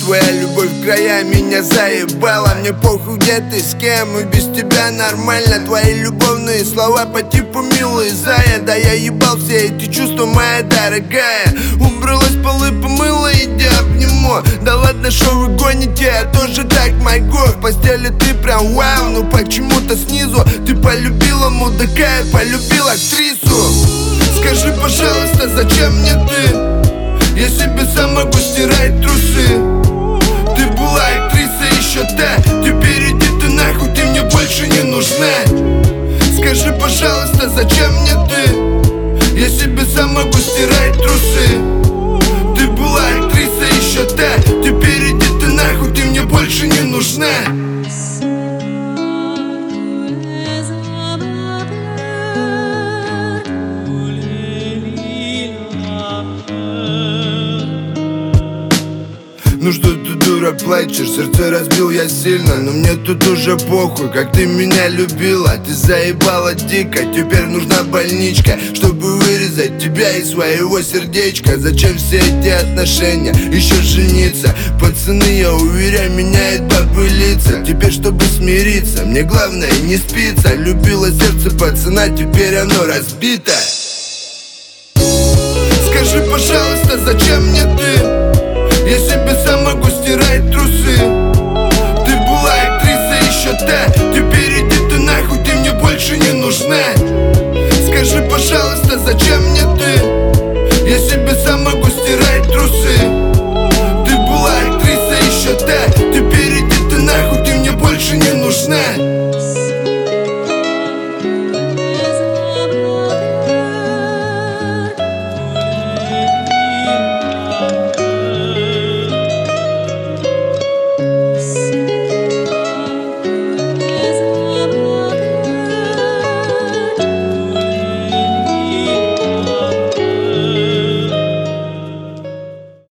твоя любовь в края меня заебала. Мне похуй, где ты, с кем, и без тебя нормально. Твои любовные слова по типу «милый зая». Да я ебал все эти чувства, моя дорогая. Убралась, полы помыла, иди обниму. Да ладно, шо вы гоните, я тоже так могу. В постели ты прям вау, но почему-то снизу ты полюбила мудака, полюбила актрису. Скажи, пожалуйста, зачем мне ты? Я себе сам могу стирать трусы. Ты была актриса еще та, теперь иди ты нахуй, ты мне больше не нужна. Скажи, пожалуйста, зачем мне ты? Я себе сам могу стирать трусы. Ты была актриса еще та, теперь иди ты нахуй, ты мне больше не нужна. Ну что ты, дура, плачешь? Сердце разбил я сильно, но мне тут уже похуй, как ты меня любила. Ты заебала дико, теперь нужна больничка, чтобы вырезать тебя из своего сердечка. Зачем все эти отношения? Еще жениться. Пацаны, я уверяю, меняет бабы лица. Теперь, чтобы смириться, мне главное не спится. Любила сердце пацана, теперь оно разбито. Скажи, пожалуйста, зачем мне ты? Я себе сам могу стирать трусы. Ты была актриса еще та, теперь иди ты нахуй, ты мне больше не нужна. Скажи, пожалуйста, зачем мне ты? Я себе сам могу стирать трусы. Ты была актриса еще та,